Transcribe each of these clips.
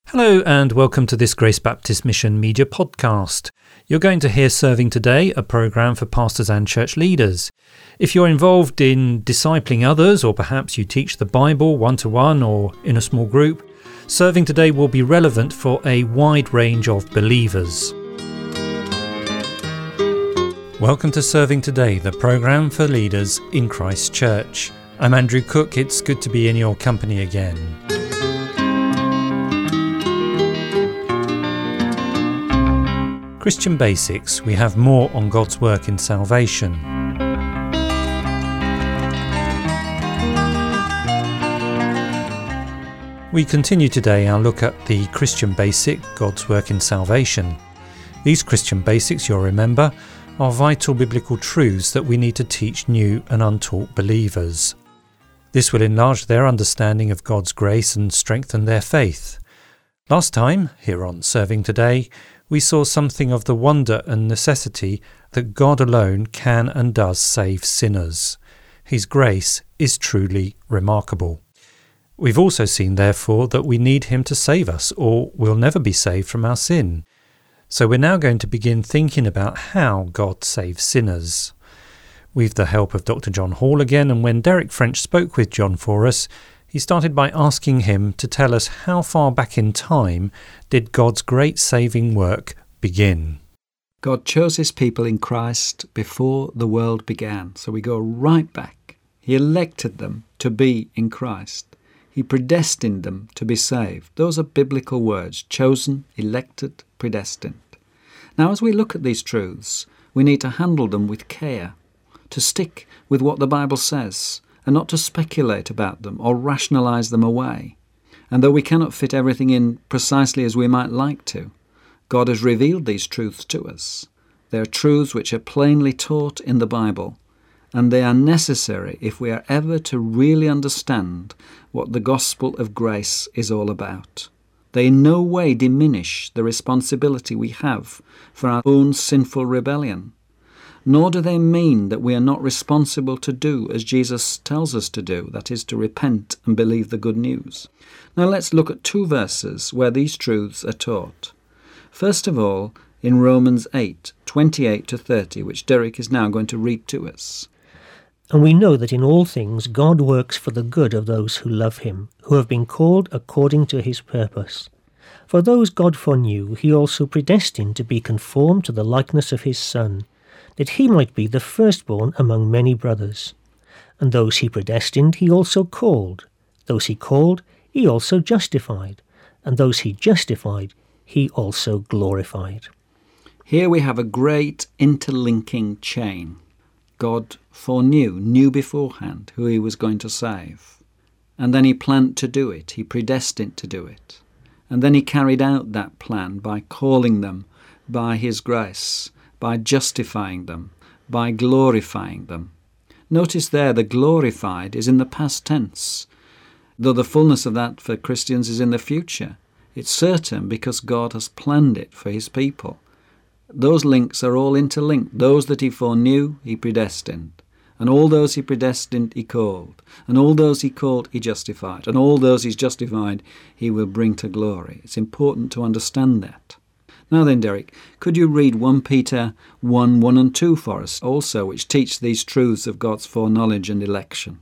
Hello and welcome to this Grace Baptist Mission Media podcast. You're going to hear Serving Today, a programme for pastors and church leaders. If you're involved in discipling others, or perhaps you teach the Bible one-to-one or in a small group, Serving Today will be relevant for a wide range of believers. Welcome to Serving Today, the programme for leaders in Christ Church. I'm Andrew Cook. It's good to be in your company again. Christian Basics, we have more on God's work in salvation. We continue today our look at the Christian basic, God's work in salvation. These Christian basics, you'll remember, are vital biblical truths that we need to teach new and untaught believers. This will enlarge their understanding of God's grace and strengthen their faith. Last time, here on Serving Today, we saw something of the wonder and necessity that God alone can and does save sinners. His grace is truly remarkable. We've also seen, therefore, that we need Him to save us, or we'll never be saved from our sin. So we're now going to begin thinking about how God saves sinners. We've the help of Dr. John Hall again, and when Derek French spoke with John for us, he started by asking him to tell us how far back in time did God's great saving work begin. God chose His people in Christ before the world began. So we go right back. He elected them to be in Christ. He predestined them to be saved. Those are biblical words: chosen, elected, predestined. Now, as we look at these truths, we need to handle them with care, to stick with what the Bible says, and not to speculate about them or rationalise them away. And though we cannot fit everything in precisely as we might like to, God has revealed these truths to us. They are truths which are plainly taught in the Bible, and they are necessary if we are ever to really understand what the gospel of grace is all about. They in no way diminish the responsibility we have for our own sinful rebellion. Nor do they mean that we are not responsible to do as Jesus tells us to do, that is, to repent and believe the good news. Now let's look at two verses where these truths are taught. First of all, in Romans 8:28-30, which Derek is now going to read to us. And we know that in all things God works for the good of those who love Him, who have been called according to His purpose. For those God foreknew, He also predestined to be conformed to the likeness of His Son, that He might be the firstborn among many brothers. And those He predestined, He also called. Those He called, He also justified. And those He justified, He also glorified. Here we have a great interlinking chain. God foreknew, knew beforehand who He was going to save. And then He planned to do it. He predestined to do it. And then He carried out that plan by calling them by His grace, by justifying them, by glorifying them. Notice there the glorified is in the past tense, though the fullness of that for Christians is in the future. It's certain because God has planned it for His people. Those links are all interlinked. Those that He foreknew, He predestined. And all those He predestined, He called. And all those He called, He justified. And all those He's justified, He will bring to glory. It's important to understand that. Now then, Derek, could you read 1 Peter 1:1 and 2 for us also, which teach these truths of God's foreknowledge and election?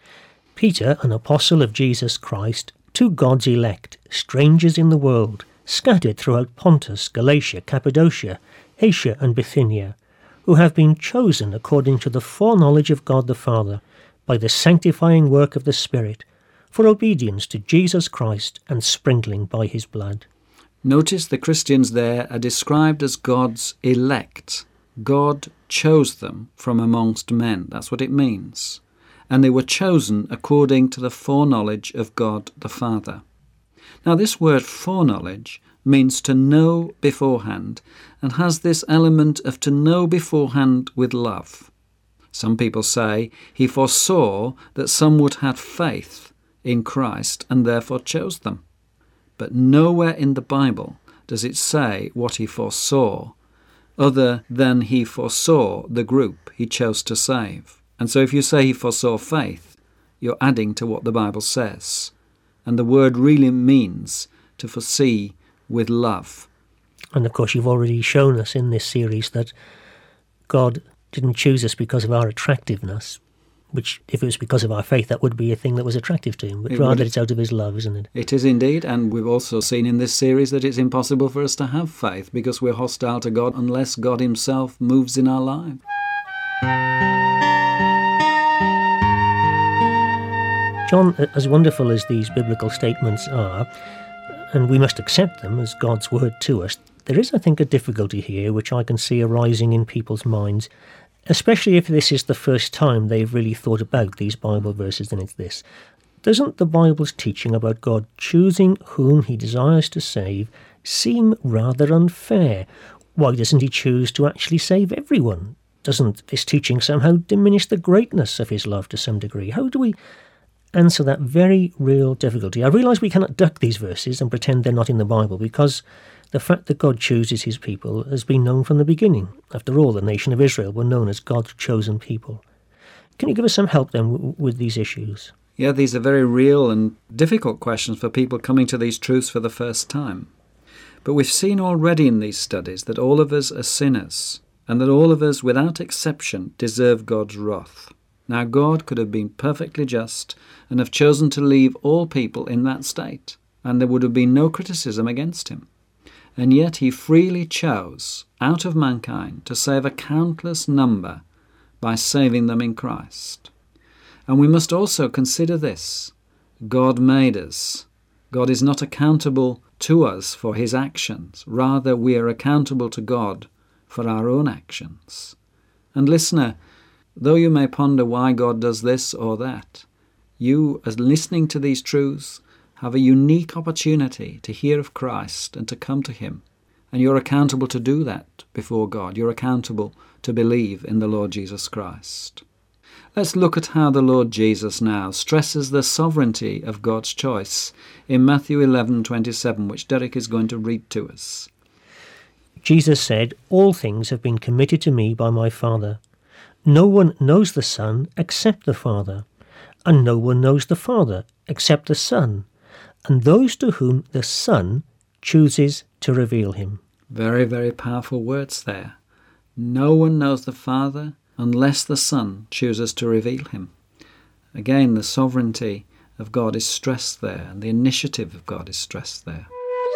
Peter, an apostle of Jesus Christ, to God's elect, strangers in the world, scattered throughout Pontus, Galatia, Cappadocia, Asia and Bithynia, who have been chosen according to the foreknowledge of God the Father, by the sanctifying work of the Spirit, for obedience to Jesus Christ and sprinkling by His blood. Notice the Christians there are described as God's elect. God chose them from amongst men. That's what it means. And they were chosen according to the foreknowledge of God the Father. Now this word foreknowledge means to know beforehand, and has this element of to know beforehand with love. Some people say He foresaw that some would have faith in Christ and therefore chose them. But nowhere in the Bible does it say what He foresaw, other than He foresaw the group He chose to save. And so if you say He foresaw faith, you're adding to what the Bible says. And the word really means to foresee with love. And of course, you've already shown us in this series that God didn't choose us because of our attractiveness, which, if it was because of our faith, that would be a thing that was attractive to him. But rather, it's out of his love, isn't it? It is indeed, and we've also seen in this series that it's impossible for us to have faith because we're hostile to God unless God himself moves in our lives. John, as wonderful as these biblical statements are, and we must accept them as God's word to us, there is, I think, a difficulty here which I can see arising in people's minds, especially if this is the first time they've really thought about these Bible verses. Then it's this: doesn't the Bible's teaching about God choosing whom he desires to save seem rather unfair? Why doesn't he choose to actually save everyone? Doesn't this teaching somehow diminish the greatness of his love to some degree? How do we answer that very real difficulty? I realise we cannot duck these verses and pretend they're not in the Bible, because the fact that God chooses his people has been known from the beginning. After all, the nation of Israel were known as God's chosen people. Can you give us some help then with these issues? Yeah, these are very real and difficult questions for people coming to these truths for the first time. But we've seen already in these studies that all of us are sinners, and that all of us, without exception, deserve God's wrath. Now, God could have been perfectly just and have chosen to leave all people in that state, and there would have been no criticism against him. And yet he freely chose, out of mankind, to save a countless number by saving them in Christ. And we must also consider this: God made us. God is not accountable to us for his actions. Rather, we are accountable to God for our own actions. And listener, though you may ponder why God does this or that, you, as listening to these truths, have a unique opportunity to hear of Christ and to come to him. And you're accountable to do that before God. You're accountable to believe in the Lord Jesus Christ. Let's look at how the Lord Jesus now stresses the sovereignty of God's choice in Matthew 11:27, which Derek is going to read to us. Jesus said, "All things have been committed to me by my Father. No one knows the Son except the Father, and no one knows the Father except the Son, and those to whom the Son chooses to reveal him." Very, very powerful words there. No one knows the Father unless the Son chooses to reveal him. Again, the sovereignty of God is stressed there, and the initiative of God is stressed there.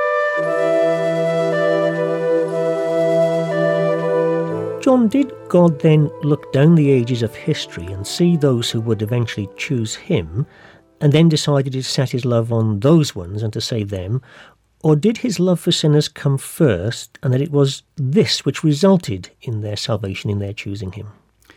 John, did God then look down the ages of history and see those who would eventually choose him, and then decided to set his love on those ones and to save them? Or did his love for sinners come first, and that it was this which resulted in their salvation, in their choosing him?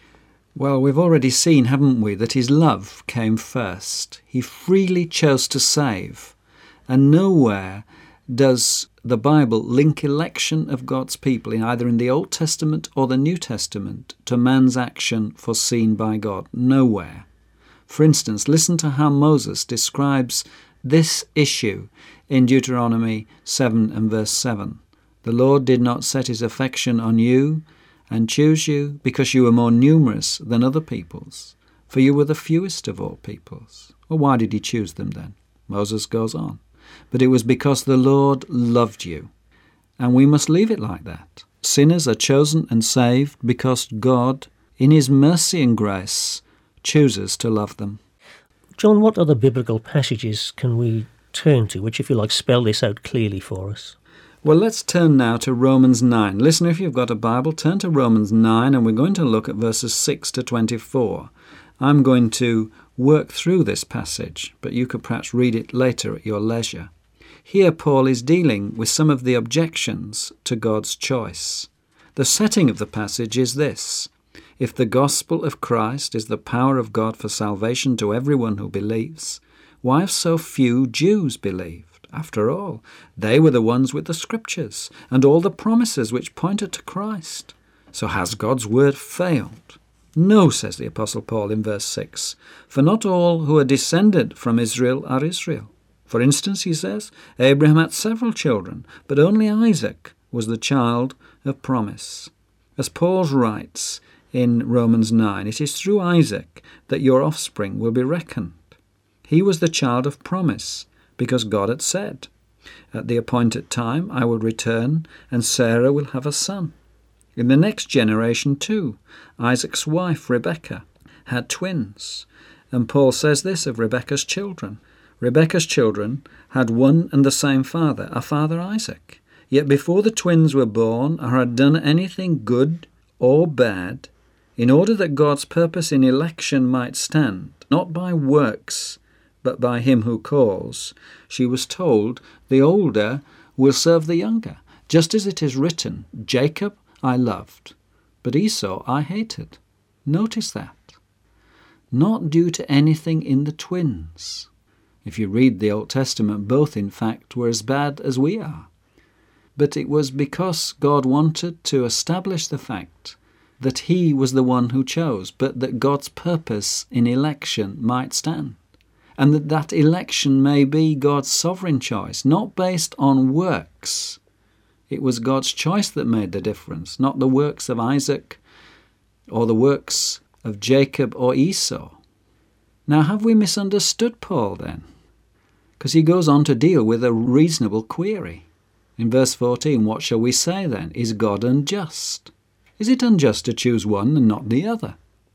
Well, we've already seen, haven't we, that his love came first. He freely chose to save. And nowhere does the Bible link election of God's people, either in the Old Testament or the New Testament, to man's action foreseen by God. Nowhere. For instance, listen to how Moses describes this issue in Deuteronomy 7 and verse 7. "The Lord did not set his affection on you and choose you because you were more numerous than other peoples, for you were the fewest of all peoples." Well, why did he choose them then? Moses goes on. "But it was because the Lord loved you." And we must leave it like that. Sinners are chosen and saved because God, in his mercy and grace, chooses to love them. John, what other biblical passages can we turn to which, if you like, spell this out clearly for us? Well, let's turn now to Romans 9. Listen, if you've got a Bible, turn to Romans 9, and we're going to look at verses 6 to 24. I'm going to work through this passage, but you could perhaps read it later at your leisure. Here Paul is dealing with some of the objections to God's choice. The setting of the passage is this: if the gospel of Christ is the power of God for salvation to everyone who believes, why have so few Jews believed? After all, they were the ones with the scriptures and all the promises which pointed to Christ. So has God's word failed? No, says the Apostle Paul in verse 6, for not all who are descended from Israel are Israel. For instance, he says, Abraham had several children, but only Isaac was the child of promise. As Paul writes in Romans 9, it is through Isaac that your offspring will be reckoned. He was the child of promise, because God had said, At the appointed time I will return, and Sarah will have a son. In the next generation too, Isaac's wife Rebekah had twins. And Paul says this of Rebekah's children. Rebekah's children had one and the same father, our father Isaac. Yet before the twins were born or had done anything good or bad, in order that God's purpose in election might stand, not by works, but by him who calls, she was told, the older will serve the younger, just as it is written, Jacob I loved, but Esau I hated. Notice that. Not due to anything in the twins. If you read the Old Testament, both in fact were as bad as we are. But it was because God wanted to establish the fact that he was the one who chose, but that God's purpose in election might stand. And that election may be God's sovereign choice, not based on works. It was God's choice that made the difference, not the works of Isaac or the works of Jacob or Esau. Now, have we misunderstood Paul then? Because he goes on to deal with a reasonable query. In verse 14, what shall we say then? Is God unjust? Is it unjust to choose one and not the other?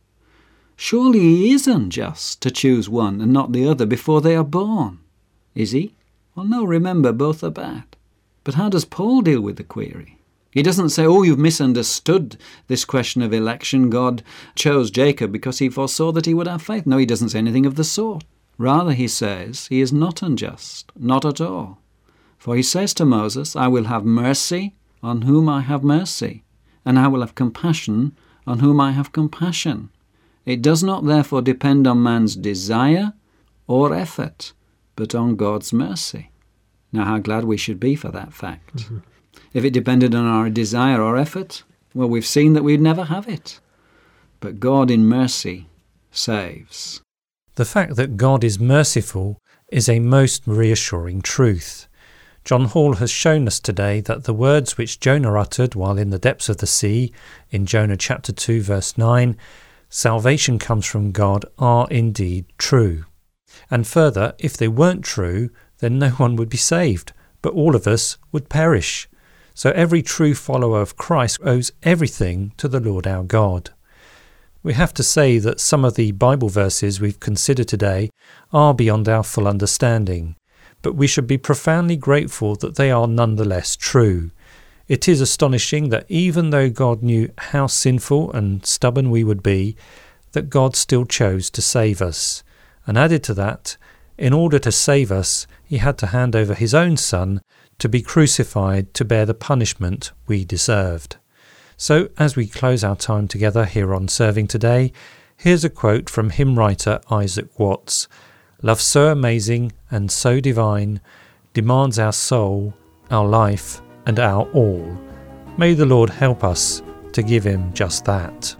Surely he is unjust to choose one and not the other before they are born. Is he? Well, no, remember, both are bad. But how does Paul deal with the query? He doesn't say, oh, you've misunderstood this question of election. God chose Jacob because he foresaw that he would have faith. No, he doesn't say anything of the sort. Rather, he says, he is not unjust, not at all. For he says to Moses, I will have mercy on whom I have mercy, and I will have compassion on whom I have compassion. It does not therefore depend on man's desire or effort, but on God's mercy. Now, how glad we should be for that fact. Mm-hmm. If it depended on our desire or effort, well, we've seen that we'd never have it. But God in mercy saves. The fact that God is merciful is a most reassuring truth. John Hall has shown us today that the words which Jonah uttered while in the depths of the sea, in Jonah chapter 2 verse 9, salvation comes from God, are indeed true. And further, if they weren't true, then no one would be saved, but all of us would perish. So every true follower of Christ owes everything to the Lord our God. We have to say that some of the Bible verses we've considered today are beyond our full understanding, but we should be profoundly grateful that they are nonetheless true. It is astonishing that even though God knew how sinful and stubborn we would be, that God still chose to save us. And added to that, in order to save us, he had to hand over his own Son to be crucified to bear the punishment we deserved. So, as we close our time together here on Serving Today, here's a quote from hymn writer Isaac Watts. Love so amazing and so divine demands our soul, our life, and our all. May the Lord help us to give him just that.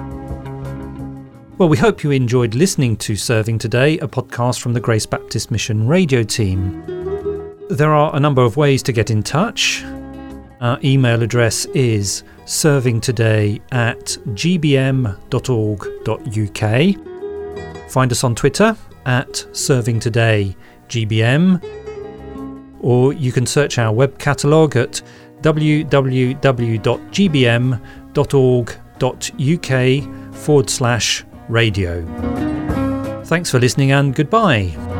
Well, we hope you enjoyed listening to Serving Today, a podcast from the Grace Baptist Mission radio team. There are a number of ways to get in touch. Our email address is servingtoday@gbm.org.uk. Find us on Twitter @servingtodaygBM, or you can search our web catalogue at www.gbm.org.uk/radio. Thanks for listening and goodbye.